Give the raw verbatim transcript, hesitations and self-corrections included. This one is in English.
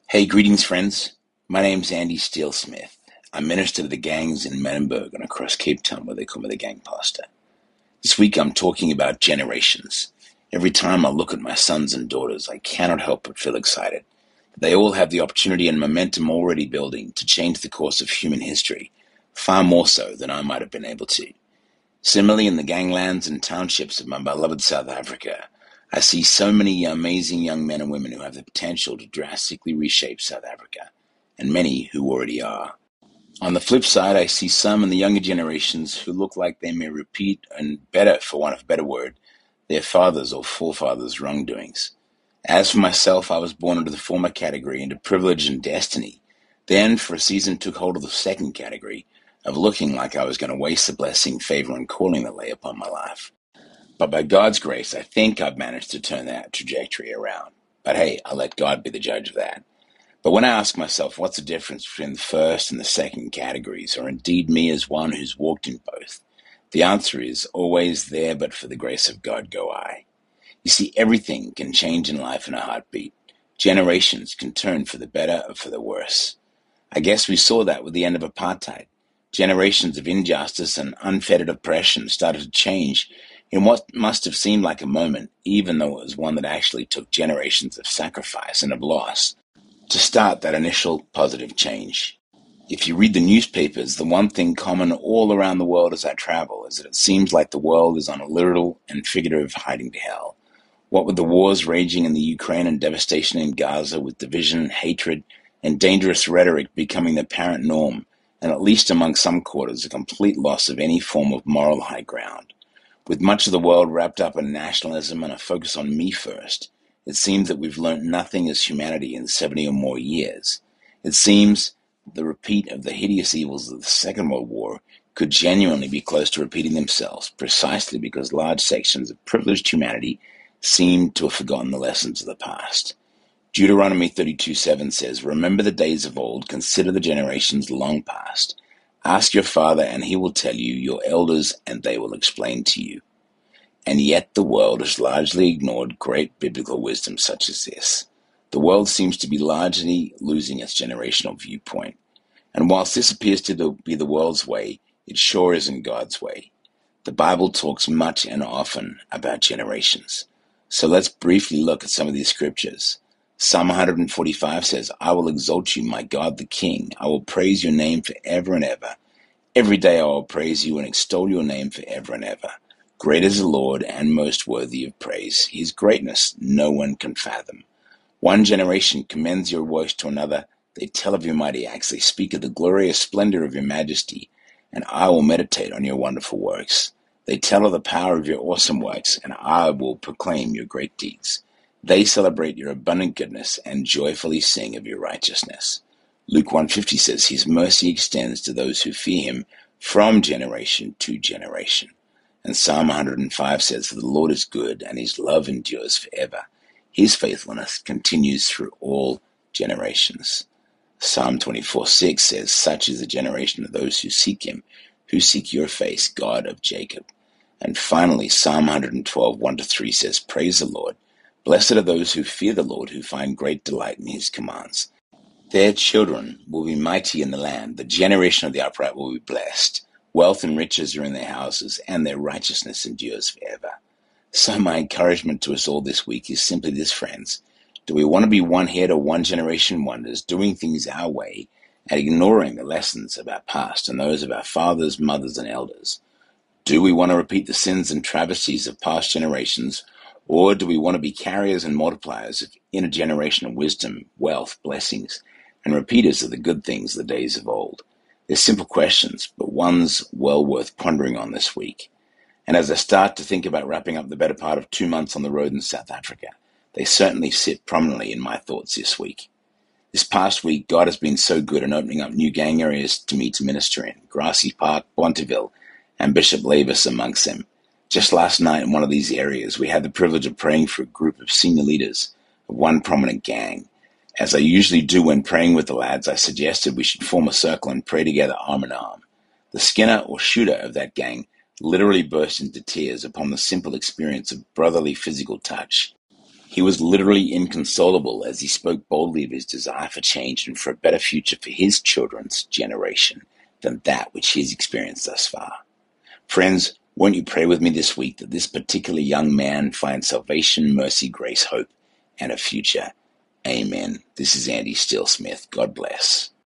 Hey, greetings, friends. My name's Andy Steele Smith. I'm minister to the gangs in Menenberg and across Cape Town, where they call me the gang pastor. This week I'm talking about generations. Every time I look at my sons and daughters, I cannot help but feel excited. They all have the opportunity and momentum already building to change the course of human history, far more so than I might have been able to. Similarly, in the ganglands and townships of my beloved South Africa, I see so many amazing young men and women who have the potential to drastically reshape South Africa, and many who already are. On the flip side, I see some in the younger generations who look like they may repeat, and better, for want of a better word, their fathers' or forefathers' wrongdoings. As for myself, I was born into the former category, into privilege and destiny, then for a season took hold of the second category, of looking like I was going to waste the blessing, favor, and calling that lay upon my life. But by God's grace, I think I've managed to turn that trajectory around. But hey, I'll let God be the judge of that. But when I ask myself, what's the difference between the first and the second categories, or indeed me as one who's walked in both, the answer is always there, but for the grace of God go I. You see, everything can change in life in a heartbeat. Generations can turn for the better or for the worse. I guess we saw that with the end of apartheid. Generations of injustice and unfettered oppression started to change in what must have seemed like a moment, even though it was one that actually took generations of sacrifice and of loss to start that initial positive change. If you read the newspapers, the one thing common all around the world as I travel is that it seems like the world is on a literal and figurative hiding to hell. What with the wars raging in the Ukraine and devastation in Gaza, with division, hatred, and dangerous rhetoric becoming the apparent norm, and at least among some quarters, a complete loss of any form of moral high ground. With much of the world wrapped up in nationalism and a focus on me first, it seems that we've learnt nothing as humanity in seventy or more years. It seems the repeat of the hideous evils of the Second World War could genuinely be close to repeating themselves, precisely because large sections of privileged humanity seem to have forgotten the lessons of the past. Deuteronomy thirty-two seven says, "Remember the days of old, consider the generations long past. Ask your father, and he will tell you, your elders, and they will explain to you." And yet the world has largely ignored great biblical wisdom such as this. The world seems to be largely losing its generational viewpoint. And whilst this appears to be the world's way, it sure isn't God's way. The Bible talks much and often about generations. So let's briefly look at some of these scriptures. Psalm one forty-five says, "I will exalt you, my God the King. I will praise your name forever and ever. Every day I will praise you and extol your name forever and ever. Great is the Lord and most worthy of praise. His greatness no one can fathom. One generation commends your works to another. They tell of your mighty acts. They speak of the glorious splendor of your majesty. And I will meditate on your wonderful works. They tell of the power of your awesome works, and I will proclaim your great deeds. They celebrate your abundant goodness and joyfully sing of your righteousness." Luke one fifty says, "His mercy extends to those who fear him from generation to generation." And Psalm one oh five says, "For the Lord is good, and his love endures forever. His faithfulness continues through all generations." Psalm twenty-four six says, "Such is the generation of those who seek him, who seek your face, God of Jacob." And finally, Psalm one twelve one to three says, "Praise the Lord. Blessed are those who fear the Lord, who find great delight in his commands. Their children will be mighty in the land. The generation of the upright will be blessed. Wealth and riches are in their houses, and their righteousness endures forever." So my encouragement to us all this week is simply this, friends. Do we want to be one hit or one generation wonders, doing things our way and ignoring the lessons of our past and those of our fathers, mothers, and elders? Do we want to repeat the sins and travesties of past generations, or do we want to be carriers and multipliers of intergenerational wisdom, wealth, blessings, and repeaters of the good things of the days of old? They're simple questions, but ones well worth pondering on this week. And as I start to think about wrapping up the better part of two months on the road in South Africa, they certainly sit prominently in my thoughts this week. This past week, God has been so good in opening up new gang areas to me to minister in. Grassy Park, Bonteville, and Bishop Lavis amongst them. Just last night in one of these areas, we had the privilege of praying for a group of senior leaders of one prominent gang. As I usually do when praying with the lads, I suggested we should form a circle and pray together arm in arm. The skinner or shooter of that gang literally burst into tears upon the simple experience of brotherly physical touch. He was literally inconsolable as he spoke boldly of his desire for change and for a better future for his children's generation than that which he has experienced thus far. Friends, won't you pray with me this week that this particular young man finds salvation, mercy, grace, hope, and a future? Amen. This is Andy Steele Smith. God bless.